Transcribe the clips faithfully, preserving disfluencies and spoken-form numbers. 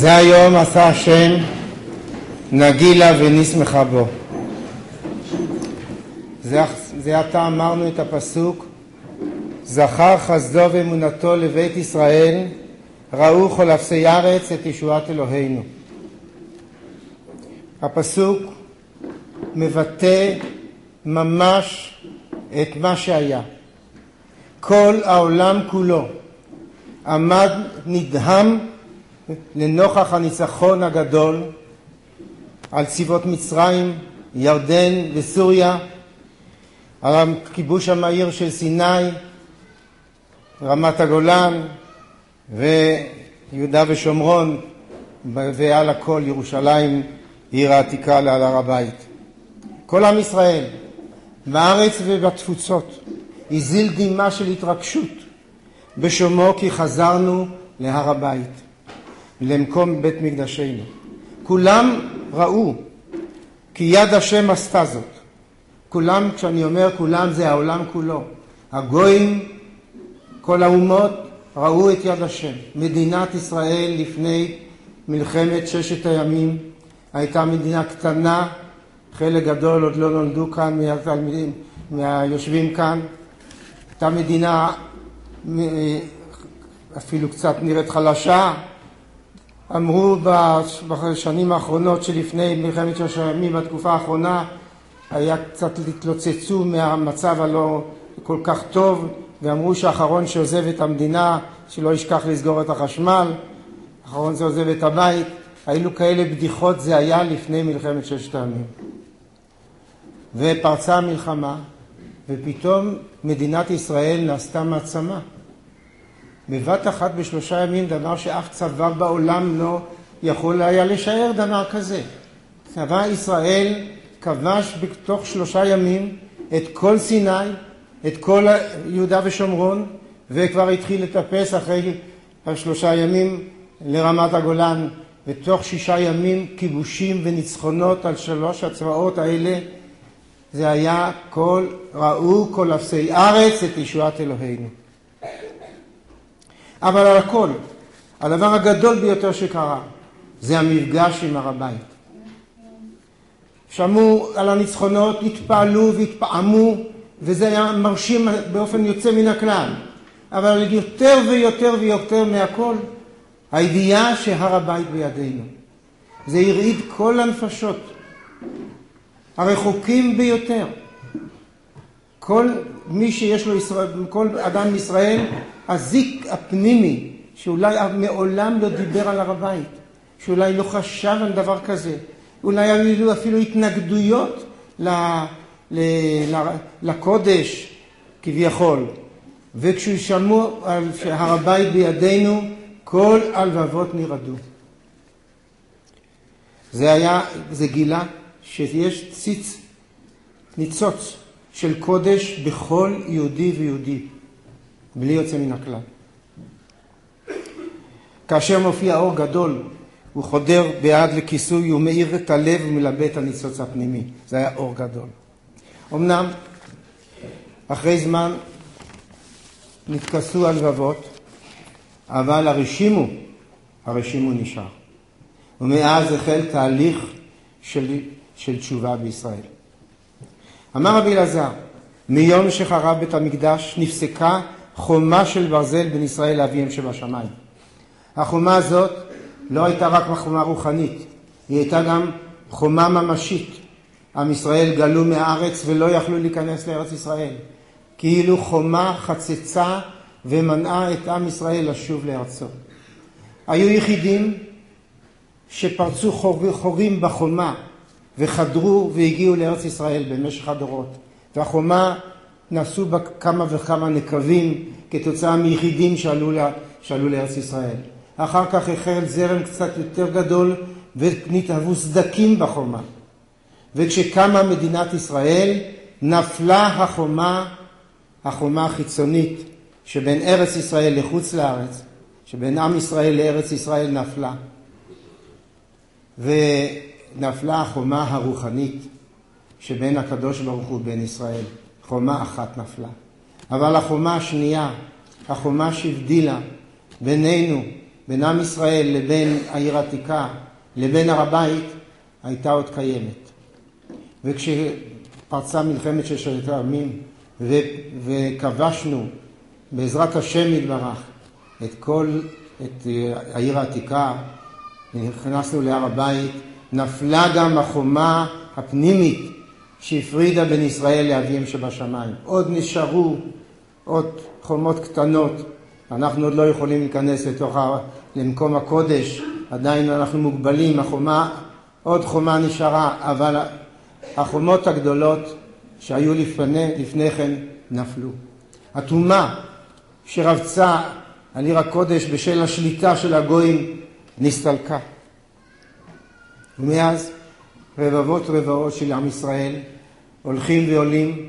זה היום עשה השם, נגילה ונשמחה בו. זה, זה עתה אמרנו את הפסוק, זכר חסדו ואמונתו לבית ישראל, ראו כל אפסי ארץ את ישועת אלוהינו. הפסוק מבטא ממש את מה שהיה. כל העולם כולו עמד נדהם לנוכח הניצחון הגדול על צבאות מצרים, ירדן וסוריה, על הכיבוש המהיר של סיני, רמת הגולן ויהודה ושומרון, ועל הכל ירושלים עיר העתיקה לעל הר הבית. כל עם ישראל בארץ ובתפוצות הזיל דמעה של התרגשות בשומעו כי חזרנו להר הבית, למקום בית מקדשנו. כולם ראו כי יד השם עשתה זאת. כולם, כשאני אומר כולם, זה העולם כולו. הגויים, כל האומות ראו את יד השם. מדינת ישראל לפני מלחמת ששת הימים הייתה מדינה קטנה, חלק גדול עוד לא נולדו כאן מהתלמידים, מהיושבים כאן. הייתה מדינה אפילו קצת נראית חלשה. אמרו בשנים האחרונות שלפני מלחמת ששת הימים, בתקופה האחרונה, היה קצת התלוצצו מהמצב הלא כל כך טוב, ואמרו שהאחרון שעוזב את המדינה, שלא ישכח לסגור את החשמל, האחרון שעוזב את הבית. היו כאלה בדיחות, זה היה לפני מלחמת ששת הימים. ופרצה המלחמה, ופתאום מדינת ישראל נעשתה מעצמה. בבת אחת בשלושה ימים, דבר שאף צבא בעולם לא יכול היה לשער דבר כזה. צבא ישראל כבש בתוך שלושה ימים את כל סיני, את כל יהודה ושומרון, וכבר התחיל לטפס אחרי השלושה ימים לרמת הגולן. בתוך שישה ימים כיבושים וניצחונות על שלוש הצבאות האלה. זה היה כל, ראו כל אפסי ארץ את ישועת אלוהינו. אבל על הכל, הדבר הגדול ביותר שקרה, זה המפגש עם הר הבית. שמעו על הניצחונות, התפעלו והתפעמו, וזה היה מרשים באופן יוצא מן הכלל. אבל יותר ויותר ויותר מהכל, הידיעה שהר הבית בידינו. זה הרעיד כל הנפשות, הרחוקים ביותר. כל מי שיש לו ישראל, כל אדם מישראל, הזיק הפנימי, שאולי מעולם לא דיבר על הר הבית, שאולי לא חשב על דבר כזה, אולי היו אפילו התנגדויות ל, ל, ל, לקודש כביכול. וכשהוא שמעו על שהר הבית בידינו, כל הלבבות נרעדו. זה היה, זה גילה שיש ציץ, ניצוץ של קודש בכל יהודי ויהודי, בלי יוצא מן הכלל. כאשר מופיע אור גדול, הוא חודר בעד לכיסוי, הוא מאיר את הלב ומלבה את הניצוץ הפנימי. זה היה אור גדול. אמנם, אחרי זמן נתכסו הלבבות, אבל הרשימו, הרשימו נשאר. ומאז החל תהליך של, של תשובה בישראל. אמר רבי אלעזר, מיום שחרב בית המקדש נפסקה חומה של ברזל בין ישראל לאביהם שבשמיים. החומה הזאת לא הייתה רק חומה רוחנית, היא הייתה גם חומה ממשית. עם ישראל גלו מהארץ ולא יכלו להיכנס לארץ ישראל. כאילו חומה חצצה ומנעה את עם ישראל לשוב לארצו. היו יחידים שפרצו חורים בחומה וחדרו והגיעו לארץ ישראל במשך הדורות. והחומה נעשו בה כמה וכמה נקבים כתוצאה מיחידים שעלו, שעלו לארץ ישראל. אחר כך החל זרם קצת יותר גדול ונתהוו סדקים בחומה. וכשקמה מדינת ישראל נפלה החומה, החומה החיצונית שבין ארץ ישראל לחוץ לארץ, שבין עם ישראל לארץ ישראל נפלה. ונפלה החומה הרוחנית שבין הקדוש ברוך הוא בין ישראל. חומה אחת נפלה. אבל החומה השנייה, החומה שהבדילה בינינו בין עם ישראל לבין העיר העתיקה, לבין הר הבית, הייתה עוד קיימת. וכשפרצה מלחמת ששת הימים, וכבשנו בעזרת השם יתברך את כל, את העיר העתיקה, ונכנסנו להר הבית, נפלה גם החומה הפנימית שהפרידה בין ישראל לאביהם שבשמיים. עוד נשארו עוד חומות קטנות, אנחנו עוד לא יכולים להיכנס לתוך למקום הקודש, עדיין אנחנו מוגבלים, החומה, עוד חומה נשארה, אבל החומות הגדולות שהיו לפני, לפני כן נפלו. הטומאה שרבצה על עיר הקודש בשל השליטה של הגויים נסתלקה. ומאז רבבות רבבות של עם ישראל הולכים ועולים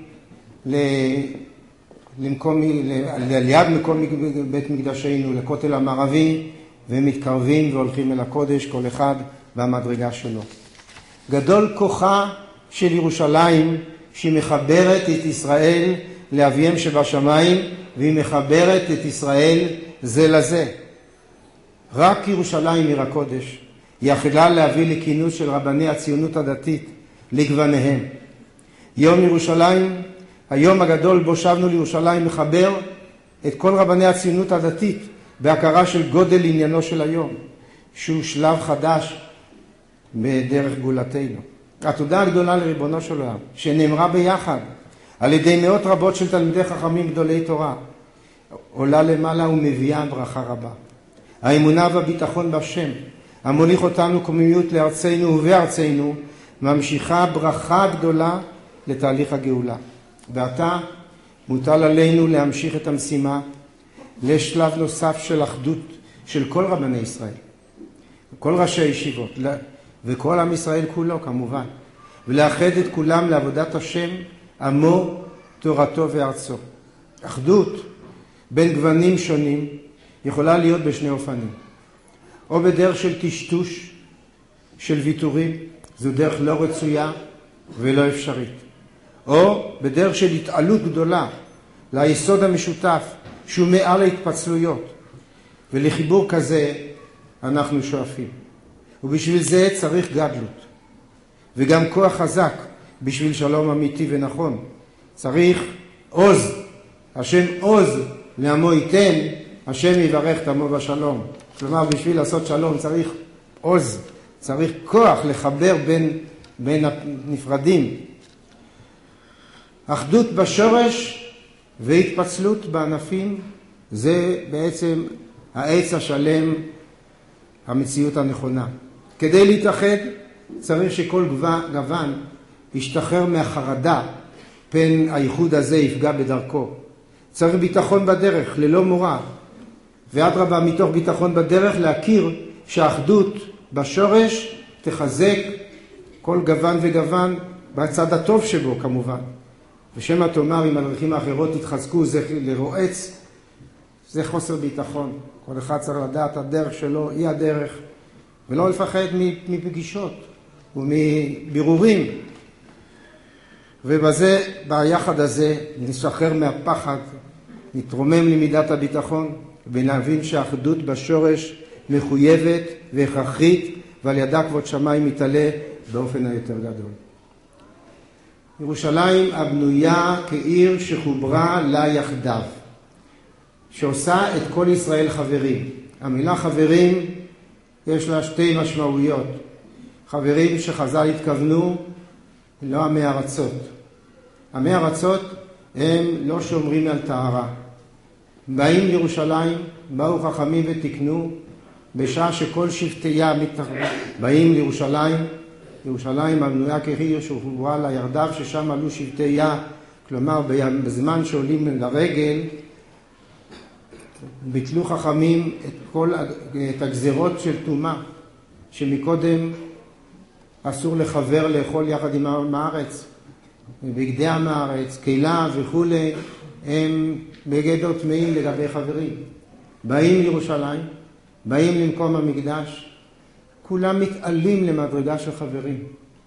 למקום, ליד מקום בית מקדשנו, לכותל המערבי, ומתקרבים והולכים אל הקודש, כל אחד במדרגה שלו. גדול כוחה של ירושלים שהיא מחברת את ישראל לאביהם שבשמיים, והיא מחברת את ישראל זה לזה. רק ירושלים עיר הקודש יכלה להביא לכינוס של רבני הציונות הדתית לגווניהם. יום ירושלים, היום הגדול בו שבנו לירושלים, מחבר את כל רבני הציונות הדתית בהכרה של גודל עניינו של היום, שהוא שלב חדש בדרך גאולתנו. התודה הגדולה לריבונו של עולם, שנאמרה ביחד על ידי מאות רבות של תלמידי חכמים גדולי תורה, עולה למעלה ומביאה ברכה רבה. האמונה והביטחון בשם, המוליך אותנו קוממיות לארצנו ובארצנו, ממשיכה ברכה גדולה לתהליך הגאולה. ועתה מוטל עלינו להמשיך את המשימה לשלב נוסף של אחדות של כל רבני ישראל, כל ראשי הישיבות וכל עם ישראל כולו כמובן, ולאחד את כולם לעבודת השם, עמו, תורתו וארצו. אחדות בין גוונים שונים יכולה להיות בשני אופנים. או בדרך של טשטוש, של ויתורים, זו דרך לא רצויה ולא אפשרית. או בדרך של התעלות גדולה ליסוד המשותף שהוא מעל ההתפצלויות. ולחיבור כזה אנחנו שואפים. ובשביל זה צריך גדלות. וגם כוח חזק בשביל שלום אמיתי ונכון. צריך עוז. השם עוז לעמו ייתן, השם יברך את עמו בשלום. כלומר, בשביל לעשות שלום צריך עוז, צריך כוח לחבר בין, בין הנפרדים. אחדות בשורש והתפצלות בענפים, זה בעצם העץ השלם, המציאות הנכונה. כדי להתאחד צריך שכל גוון ישתחרר מהחרדה, פן הייחוד הזה יפגע בדרכו. צריך ביטחון בדרך, ללא מורא. ואדרבה, מתוך ביטחון בדרך, להכיר שהאחדות בשורש תחזק כל גוון וגוון בצד הטוב שבו כמובן. ושמה תאמר, אם הדרכים האחרות תתחזקו, זה לרועץ, זה חוסר ביטחון. כל אחד צריך לדעת הדרך שלו, היא הדרך, ולא לפחד מפגישות ומבירורים. ובזה, ביחד הזה, נשחרר מהפחד, נתרומם למידת הביטחון, ונבין שהאחדות בשורש מחויבת והכרחית, ועל ידה כבוד שמיים מתעלה באופן היותר גדול. ירושלים הבנויה כעיר שחוברה לה יחדיו, שעושה את כל ישראל חברים. המילה חברים יש לה שתי משמעויות. חברים שחז"ל התכוונו, לא עמי ארצות. עמי ארצות הם לא שומרים על טהרה. באים לירושלים, באו חכמים ותקנו, בשעה שכל שבטי ים באים לירושלים, ירושלים הבנויה כעיר שחוברה לה יחדיו, ששם עלו שבטי ים, כלומר בזמן שעולים לרגל, ביטלו חכמים את כל את הגזרות של טומאה, שמקודם אסור לחבר לאכול יחד עם הארץ, בגדי עם הארץ, קהילה וכו', הם בגדר טמאים לגבי חברים. באים לירושלים, באים למקום המקדש, כולם מתעלים למדרגה של חברים.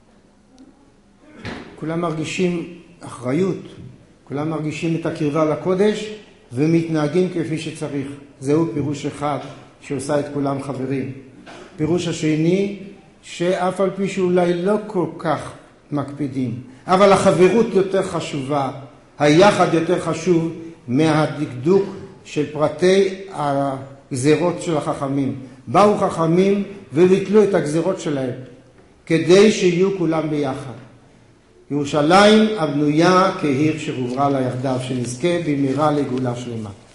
כולם מרגישים אחריות, כולם מרגישים את הקרבה לקודש, ומתנהגים כפי שצריך. זהו פירוש אחד שעושה את כולם חברים. פירוש השני, שאף על פי שאולי לא כל כך מקפידים, אבל החברות יותר חשובה, היחד יותר חשוב מהדקדוק של פרטי הגזירות של החכמים. באו חכמים וביטלו את הגזירות שלהם, כדי שיהיו כולם ביחד. ירושלים הבנויה כעיר שחוברה לה יחדיו, שנזכה במהרה לגאולה שלמה.